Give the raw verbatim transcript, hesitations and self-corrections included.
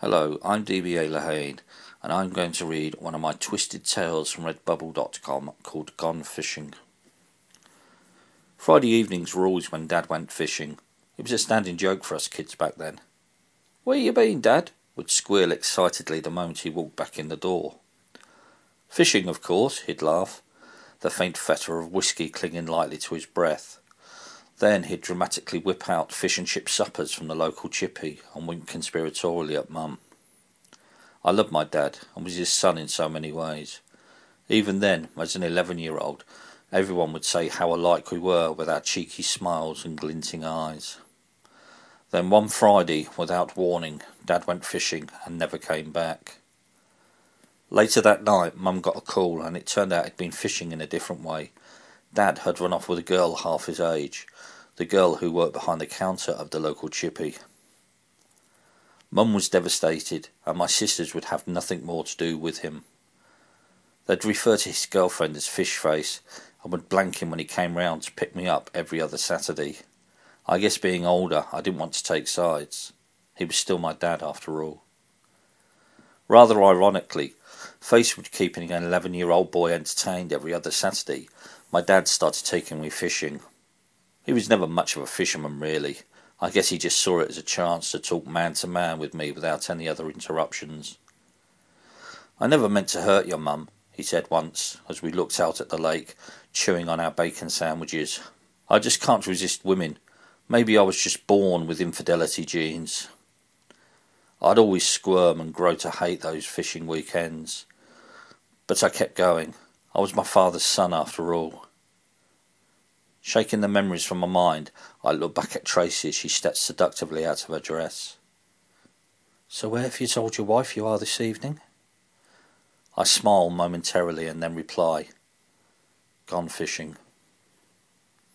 Hello, I'm D B A Lahane, and I'm going to read one of my twisted tales from redbubble dot com called Gone Fishing. Friday evenings were always when Dad went fishing. It was a standing joke for us kids back then. "Where you been, Dad?" would squeal excitedly the moment he walked back in the door. "Fishing, of course," he'd laugh, the faint fetor of whiskey clinging lightly to his breath. Then he'd dramatically whip out fish and chip suppers from the local chippy and wink conspiratorially at Mum. I loved my dad and was his son in so many ways. Even then, as an eleven-year-old, everyone would say how alike we were with our cheeky smiles and glinting eyes. Then one Friday, without warning, Dad went fishing and never came back. Later that night, Mum got a call and it turned out he'd been fishing in a different way. Dad had run off with a girl half his age, the girl who worked behind the counter of the local chippy. Mum was devastated, and my sisters would have nothing more to do with him. They'd refer to his girlfriend as Fish Face, and would blank him when he came round to pick me up every other Saturday. I guess being older, I didn't want to take sides. He was still my dad after all. Rather ironically, faced with keeping an eleven-year-old boy entertained every other Saturday, my dad started taking me fishing. He was never much of a fisherman, really. I guess he just saw it as a chance to talk man-to-man with me without any other interruptions. "I never meant to hurt your mum," he said once, as we looked out at the lake, chewing on our bacon sandwiches. "I just can't resist women. Maybe I was just born with infidelity genes." I'd always squirm and grow to hate those fishing weekends. But I kept going. I was my father's son after all. Shaking the memories from my mind, I looked back at Tracy as she stepped seductively out of her dress. "So where have you told your wife you are this evening?" I smile momentarily and then reply, "Gone fishing."